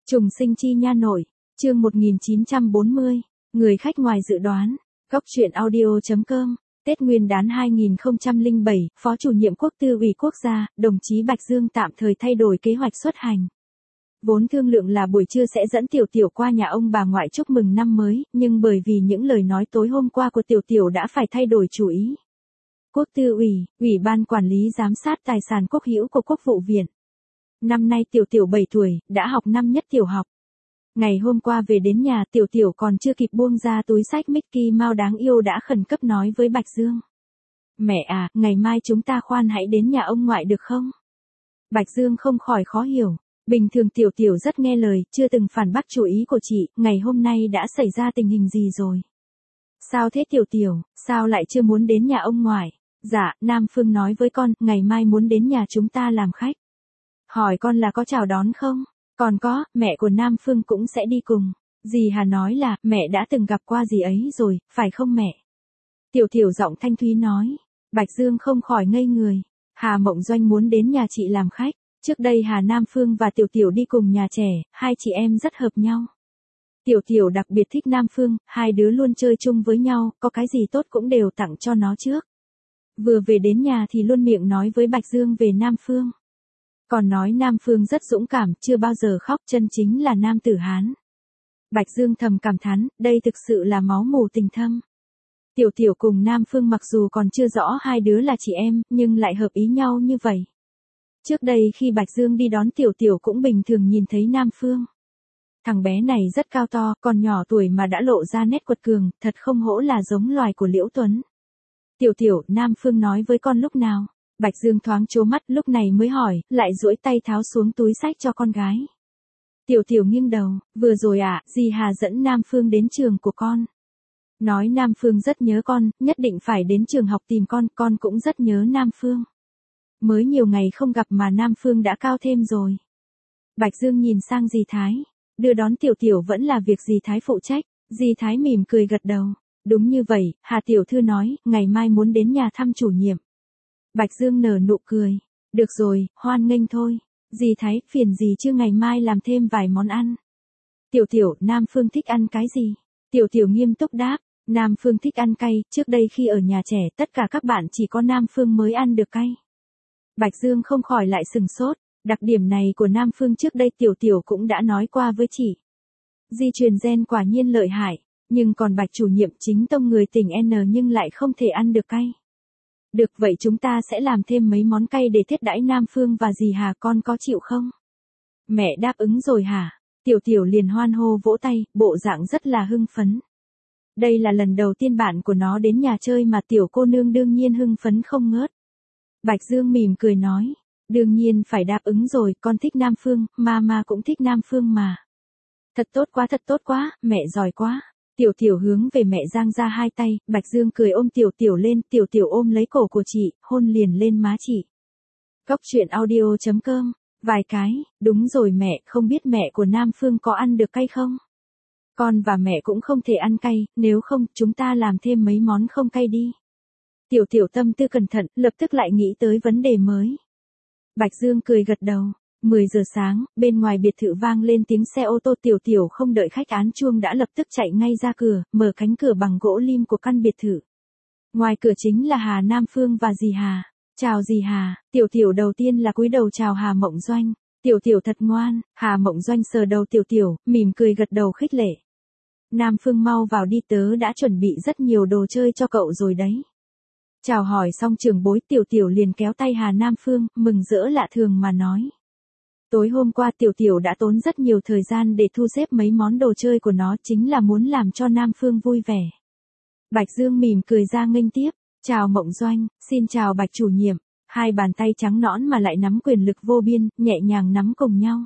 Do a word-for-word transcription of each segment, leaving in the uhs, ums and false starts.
Trùng sinh chi nha nội, chương một nghìn chín trăm bốn mươi, người khách ngoài dự đoán, góc truyện audio.com, Tết Nguyên đán hai nghìn không trăm lẻ bảy, Phó chủ nhiệm Quốc tư ủy quốc gia, đồng chí Bạch Dương tạm thời thay đổi kế hoạch xuất hành. Vốn thương lượng là buổi trưa sẽ dẫn Tiểu Tiểu qua nhà ông bà ngoại chúc mừng năm mới, nhưng bởi vì những lời nói tối hôm qua của Tiểu Tiểu đã phải thay đổi chủ ý. Quốc tư ủy, Ủy ban quản lý giám sát tài sản quốc hữu của Quốc vụ viện. Năm nay Tiểu Tiểu bảy tuổi, đã học năm nhất tiểu học. Ngày hôm qua về đến nhà, Tiểu Tiểu còn chưa kịp buông ra túi sách Mickey Mouse đáng yêu đã khẩn cấp nói với Bạch Dương. Mẹ à, ngày mai chúng ta khoan hãy đến nhà ông ngoại được không? Bạch Dương không khỏi khó hiểu. Bình thường Tiểu Tiểu rất nghe lời, chưa từng phản bác chủ ý của chị, ngày hôm nay đã xảy ra tình hình gì rồi? Sao thế Tiểu Tiểu, sao lại chưa muốn đến nhà ông ngoại? Dạ, Nam Phương nói với con, ngày mai muốn đến nhà chúng ta làm khách. Hỏi con là có chào đón không? Còn có, mẹ của Nam Phương cũng sẽ đi cùng. Dì Hà nói là, mẹ đã từng gặp qua dì ấy rồi, phải không mẹ? Tiểu Tiểu giọng thanh thúy nói. Bạch Dương không khỏi ngây người. Hà Mộng Doanh muốn đến nhà chị làm khách. Trước đây Hà Nam Phương và Tiểu Tiểu đi cùng nhà trẻ, hai chị em rất hợp nhau. Tiểu Tiểu đặc biệt thích Nam Phương, hai đứa luôn chơi chung với nhau, có cái gì tốt cũng đều tặng cho nó trước. Vừa về đến nhà thì luôn miệng nói với Bạch Dương về Nam Phương. Còn nói Nam Phương rất dũng cảm, chưa bao giờ khóc, chân chính là nam tử Hán. Bạch Dương thầm cảm thán, đây thực sự là máu mủ tình thâm. Tiểu Tiểu cùng Nam Phương mặc dù còn chưa rõ hai đứa là chị em, nhưng lại hợp ý nhau như vậy. Trước đây khi Bạch Dương đi đón Tiểu Tiểu cũng bình thường nhìn thấy Nam Phương. Thằng bé này rất cao to, còn nhỏ tuổi mà đã lộ ra nét quật cường, thật không hổ là giống loài của Liễu Tuấn. Tiểu Tiểu, Nam Phương nói với con lúc nào? Bạch Dương thoáng trố mắt lúc này mới hỏi, lại duỗi tay tháo xuống túi sách cho con gái. Tiểu Tiểu nghiêng đầu, vừa rồi ạ, à, dì Hà dẫn Nam Phương đến trường của con. Nói Nam Phương rất nhớ con, nhất định phải đến trường học tìm con, con cũng rất nhớ Nam Phương. Mới nhiều ngày không gặp mà Nam Phương đã cao thêm rồi. Bạch Dương nhìn sang dì Thái, đưa đón Tiểu Tiểu vẫn là việc dì Thái phụ trách, dì Thái mỉm cười gật đầu. Đúng như vậy, Hà Tiểu Thư nói, ngày mai muốn đến nhà thăm chủ nhiệm. Bạch Dương nở nụ cười. Được rồi, hoan nghênh thôi. Dì Thái, phiền gì chứ ngày mai làm thêm vài món ăn. Tiểu Tiểu, Nam Phương thích ăn cái gì? Tiểu Tiểu nghiêm túc đáp. Nam Phương thích ăn cay, trước đây khi ở nhà trẻ tất cả các bạn chỉ có Nam Phương mới ăn được cay. Bạch Dương không khỏi lại sừng sốt. Đặc điểm này của Nam Phương trước đây Tiểu Tiểu cũng đã nói qua với chị. Di truyền gen quả nhiên lợi hại. Nhưng còn Bạch chủ nhiệm chính tông người tỉnh N nhưng lại không thể ăn được cay. Được vậy chúng ta sẽ làm thêm mấy món cay để thiết đãi Nam Phương và dì Hà, con có chịu không? Mẹ đáp ứng rồi hả? Tiểu Tiểu liền hoan hô vỗ tay, bộ dạng rất là hưng phấn. Đây là lần đầu tiên bạn của nó đến nhà chơi mà tiểu cô nương đương nhiên hưng phấn không ngớt. Bạch Dương mỉm cười nói, đương nhiên phải đáp ứng rồi, con thích Nam Phương, mama cũng thích Nam Phương mà. Thật tốt quá thật tốt quá, mẹ giỏi quá. Tiểu Tiểu hướng về mẹ giang ra hai tay, Bạch Dương cười ôm Tiểu Tiểu lên, Tiểu Tiểu ôm lấy cổ của chị, hôn liền lên má chị. Góc truyện audio.com, vài cái, đúng rồi mẹ, không biết mẹ của Nam Phương có ăn được cay không? Con và mẹ cũng không thể ăn cay, nếu không, chúng ta làm thêm mấy món không cay đi. Tiểu Tiểu tâm tư cẩn thận, lập tức lại nghĩ tới vấn đề mới. Bạch Dương cười gật đầu. mười giờ sáng, bên ngoài biệt thự vang lên tiếng xe ô tô. Tiểu Tiểu không đợi khách án chuông đã lập tức chạy ngay ra cửa, mở cánh cửa bằng gỗ lim của căn biệt thự. Ngoài cửa chính là Hà Nam Phương và dì Hà. Chào dì Hà. Tiểu Tiểu đầu tiên là cúi đầu chào Hà Mộng Doanh. Tiểu Tiểu thật ngoan. Hà Mộng Doanh sờ đầu Tiểu Tiểu, mỉm cười gật đầu khích lệ. Nam Phương mau vào đi, tớ đã chuẩn bị rất nhiều đồ chơi cho cậu rồi đấy. Chào hỏi xong trưởng bối, Tiểu Tiểu liền kéo tay Hà Nam Phương, mừng rỡ lạ thường mà nói. Tối hôm qua Tiểu Tiểu đã tốn rất nhiều thời gian để thu xếp mấy món đồ chơi của nó, chính là muốn làm cho Nam Phương vui vẻ. Bạch Dương mỉm cười ra nghênh tiếp, chào Mộng Doanh, xin chào Bạch chủ nhiệm, hai bàn tay trắng nõn mà lại nắm quyền lực vô biên, nhẹ nhàng nắm cùng nhau.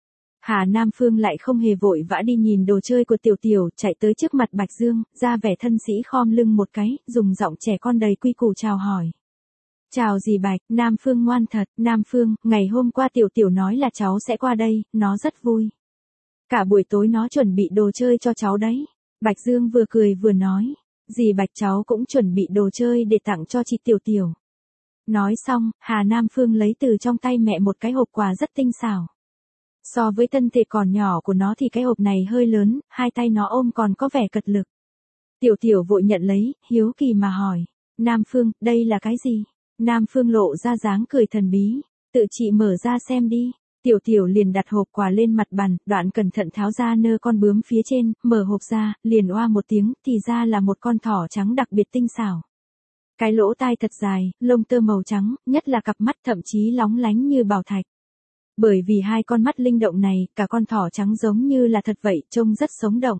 Hà Nam Phương lại không hề vội vã đi nhìn đồ chơi của Tiểu Tiểu, chạy tới trước mặt Bạch Dương, ra vẻ thân sĩ khom lưng một cái, dùng giọng trẻ con đầy quy củ chào hỏi. Chào dì Bạch, Nam Phương ngoan thật, Nam Phương, ngày hôm qua Tiểu Tiểu nói là cháu sẽ qua đây, nó rất vui. Cả buổi tối nó chuẩn bị đồ chơi cho cháu đấy. Bạch Dương vừa cười vừa nói, dì Bạch cháu cũng chuẩn bị đồ chơi để tặng cho chị Tiểu Tiểu. Nói xong, Hà Nam Phương lấy từ trong tay mẹ một cái hộp quà rất tinh xảo. So với thân thể còn nhỏ của nó thì cái hộp này hơi lớn, hai tay nó ôm còn có vẻ cật lực. Tiểu Tiểu vội nhận lấy, hiếu kỳ mà hỏi. Nam Phương, đây là cái gì? Nam Phương lộ ra dáng cười thần bí. Tự chị mở ra xem đi. Tiểu Tiểu liền đặt hộp quà lên mặt bàn, đoạn cẩn thận tháo ra nơ con bướm phía trên, mở hộp ra, liền oa một tiếng, thì ra là một con thỏ trắng đặc biệt tinh xảo. Cái lỗ tai thật dài, lông tơ màu trắng, nhất là cặp mắt thậm chí lóng lánh như bảo thạch. Bởi vì hai con mắt linh động này, cả con thỏ trắng giống như là thật vậy, trông rất sống động.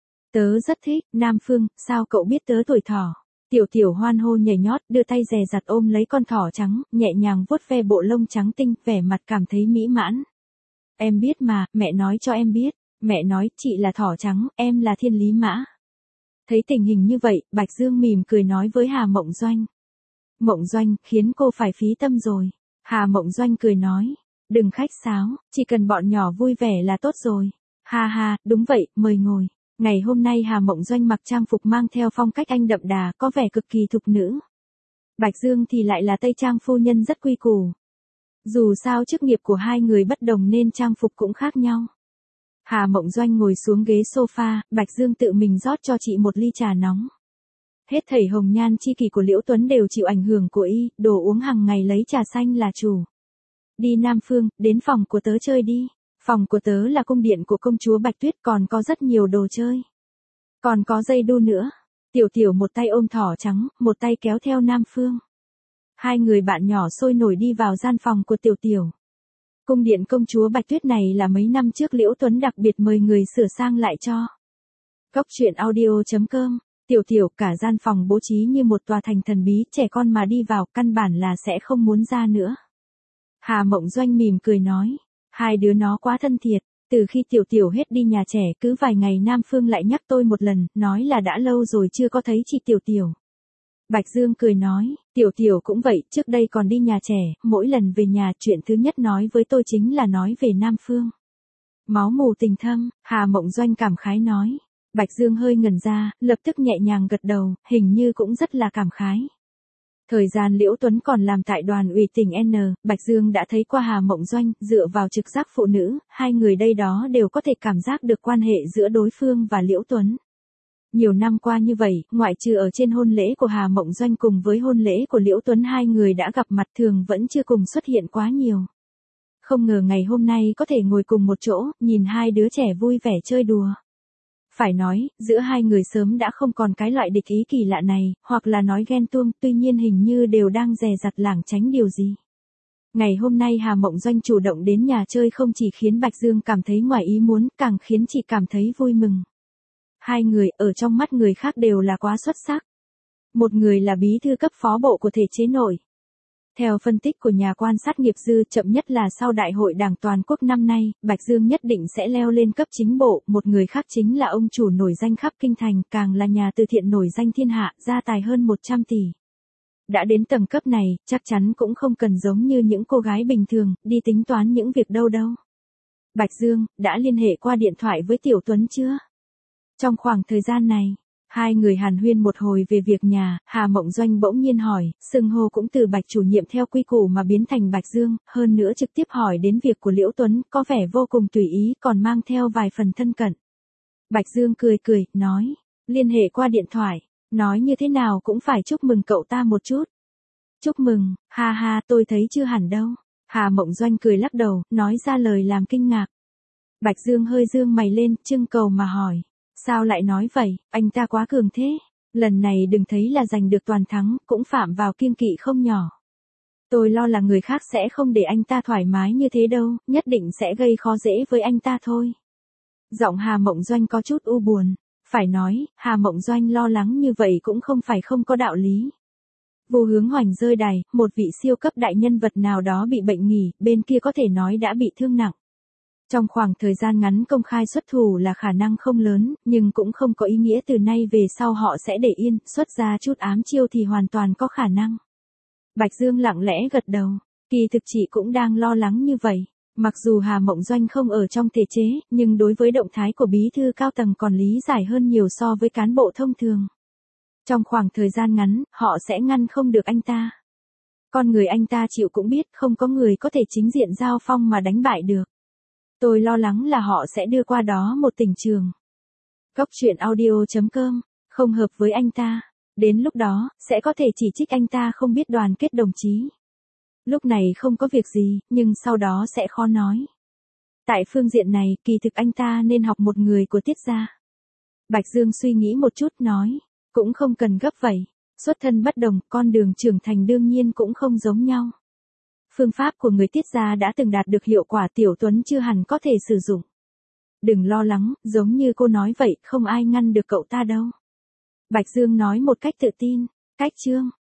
Tớ rất thích, Nam Phương, sao cậu biết tớ tuổi thỏ? Tiểu Tiểu hoan hô nhảy nhót, đưa tay dè dặt ôm lấy con thỏ trắng, nhẹ nhàng vuốt ve bộ lông trắng tinh, vẻ mặt cảm thấy mỹ mãn. Em biết mà, mẹ nói cho em biết, mẹ nói chị là thỏ trắng, em là Thiên Lý Mã. Thấy tình hình như vậy, Bạch Dương mỉm cười nói với Hà Mộng Doanh. Mộng Doanh, khiến cô phải phí tâm rồi. Hà Mộng Doanh cười nói, đừng khách sáo, chỉ cần bọn nhỏ vui vẻ là tốt rồi. Ha ha, đúng vậy, mời ngồi. Ngày hôm nay Hà Mộng Doanh mặc trang phục mang theo phong cách Anh đậm đà, có vẻ cực kỳ thục nữ. Bạch Dương thì lại là Tây trang phu nhân rất quy củ. Dù sao chức nghiệp của hai người bất đồng nên trang phục cũng khác nhau. Hà Mộng Doanh ngồi xuống ghế sofa, Bạch Dương tự mình rót cho chị một ly trà nóng. Hết thảy hồng nhan chi kỷ của Liễu Tuấn đều chịu ảnh hưởng của y, đồ uống hàng ngày lấy trà xanh là chủ. Đi Nam Phương, đến phòng của tớ chơi đi. Phòng của tớ là cung điện của công chúa Bạch Tuyết, còn có rất nhiều đồ chơi. Còn có dây đu nữa. Tiểu Tiểu một tay ôm thỏ trắng, một tay kéo theo Nam Phương. Hai người bạn nhỏ sôi nổi đi vào gian phòng của Tiểu Tiểu. Cung điện công chúa Bạch Tuyết này là mấy năm trước Liễu Tuấn đặc biệt mời người sửa sang lại cho. Cốc truyện audio chấm com. Tiểu Tiểu, cả gian phòng bố trí như một tòa thành thần bí, trẻ con mà đi vào căn bản là sẽ không muốn ra nữa. Hà Mộng Doanh mỉm cười nói, hai đứa nó quá thân thiệt, từ khi Tiểu Tiểu hết đi nhà trẻ cứ vài ngày Nam Phương lại nhắc tôi một lần, nói là đã lâu rồi chưa có thấy chị Tiểu Tiểu. Bạch Dương cười nói, Tiểu Tiểu cũng vậy, trước đây còn đi nhà trẻ, mỗi lần về nhà chuyện thứ nhất nói với tôi chính là nói về Nam Phương. Máu mù tình thâm, Hà Mộng Doanh cảm khái nói. Bạch Dương hơi ngẩn ra, lập tức nhẹ nhàng gật đầu, hình như cũng rất là cảm khái. Thời gian Liễu Tuấn còn làm tại đoàn ủy tỉnh N, Bạch Dương đã thấy qua Hà Mộng Doanh, dựa vào trực giác phụ nữ, hai người đây đó đều có thể cảm giác được quan hệ giữa đối phương và Liễu Tuấn. Nhiều năm qua như vậy, ngoại trừ ở trên hôn lễ của Hà Mộng Doanh cùng với hôn lễ của Liễu Tuấn, hai người đã gặp mặt thường vẫn chưa cùng xuất hiện quá nhiều. Không ngờ ngày hôm nay có thể ngồi cùng một chỗ, nhìn hai đứa trẻ vui vẻ chơi đùa. Phải nói, giữa hai người sớm đã không còn cái loại địch ý kỳ lạ này, hoặc là nói ghen tuông, tuy nhiên hình như đều đang dè dặt lảng tránh điều gì. Ngày hôm nay Hà Mộng Doanh chủ động đến nhà chơi không chỉ khiến Bạch Dương cảm thấy ngoài ý muốn, càng khiến chị cảm thấy vui mừng. Hai người, ở trong mắt người khác đều là quá xuất sắc. Một người là bí thư cấp phó bộ của thể chế nội. Theo phân tích của nhà quan sát nghiệp dư, chậm nhất là sau đại hội đảng toàn quốc năm nay, Bạch Dương nhất định sẽ leo lên cấp chính bộ, một người khác chính là ông chủ nổi danh khắp kinh thành, càng là nhà từ thiện nổi danh thiên hạ, gia tài hơn một trăm tỷ. Đã đến tầng cấp này, chắc chắn cũng không cần giống như những cô gái bình thường, đi tính toán những việc đâu đâu. Bạch Dương, đã liên hệ qua điện thoại với Tiểu Tuấn chưa? Trong khoảng thời gian này, hai người hàn huyên một hồi về việc nhà, Hà Mộng Doanh bỗng nhiên hỏi, xưng hô cũng từ Bạch chủ nhiệm theo quy củ mà biến thành Bạch Dương, hơn nữa trực tiếp hỏi đến việc của Liễu Tuấn, có vẻ vô cùng tùy ý, còn mang theo vài phần thân cận. Bạch Dương cười cười, nói, liên hệ qua điện thoại, nói như thế nào cũng phải chúc mừng cậu ta một chút. Chúc mừng, ha ha, tôi thấy chưa hẳn đâu. Hà Mộng Doanh cười lắc đầu, nói ra lời làm kinh ngạc. Bạch Dương hơi dương mày lên, trưng cầu mà hỏi. Sao lại nói vậy, anh ta quá cường thế, lần này đừng thấy là giành được toàn thắng, cũng phạm vào kiêng kỵ không nhỏ. Tôi lo là người khác sẽ không để anh ta thoải mái như thế đâu, nhất định sẽ gây khó dễ với anh ta thôi. Giọng Hà Mộng Doanh có chút u buồn, phải nói, Hà Mộng Doanh lo lắng như vậy cũng không phải không có đạo lý. Vô Hướng Hoành rơi đài, một vị siêu cấp đại nhân vật nào đó bị bệnh nghỉ, bên kia có thể nói đã bị thương nặng. Trong khoảng thời gian ngắn công khai xuất thủ là khả năng không lớn, nhưng cũng không có ý nghĩa từ nay về sau họ sẽ để yên, xuất ra chút ám chiêu thì hoàn toàn có khả năng. Bạch Dương lặng lẽ gật đầu, kỳ thực chị cũng đang lo lắng như vậy. Mặc dù Hà Mộng Doanh không ở trong thể chế, nhưng đối với động thái của bí thư cao tầng còn lý giải hơn nhiều so với cán bộ thông thường. Trong khoảng thời gian ngắn, họ sẽ ngăn không được anh ta. Con người anh ta chịu cũng biết không có người có thể chính diện giao phong mà đánh bại được. Tôi lo lắng là họ sẽ đưa qua đó một tỉnh trường. Góc truyện audio chấm com, không hợp với anh ta. Đến lúc đó, sẽ có thể chỉ trích anh ta không biết đoàn kết đồng chí. Lúc này không có việc gì, nhưng sau đó sẽ khó nói. Tại phương diện này, kỳ thực anh ta nên học một người của Tiết gia. Bạch Dương suy nghĩ một chút nói, cũng không cần gấp vậy. Xuất thân bất đồng, con đường trưởng thành đương nhiên cũng không giống nhau. Phương pháp của người Tiết gia đã từng đạt được hiệu quả, Tiểu Tuấn chưa hẳn có thể sử dụng. Đừng lo lắng, giống như cô nói vậy, không ai ngăn được cậu ta đâu. Bạch Dương nói một cách tự tin. Cách chương